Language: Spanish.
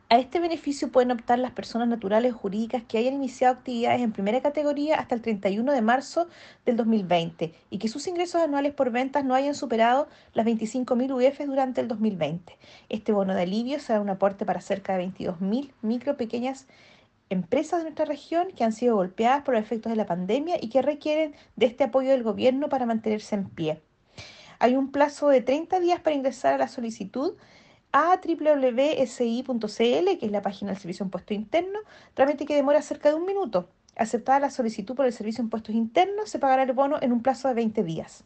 A este beneficio pueden optar las personas naturales o jurídicas que hayan iniciado actividades en primera categoría hasta el 31 de marzo del 2020 y que sus ingresos anuales por ventas no hayan superado las 25.000 UF durante el 2020. Este bono de alivio será un aporte para cerca de 22.000 micro pequeñas empresas de nuestra región que han sido golpeadas por los efectos de la pandemia y que requieren de este apoyo del gobierno para mantenerse en pie. Hay un plazo de 30 días para ingresar a la solicitud a www.si.cl, que es la página del Servicio de Impuestos Internos, trámite que demora cerca de un minuto. Aceptada la solicitud por el Servicio de Impuestos Internos, se pagará el bono en un plazo de 20 días.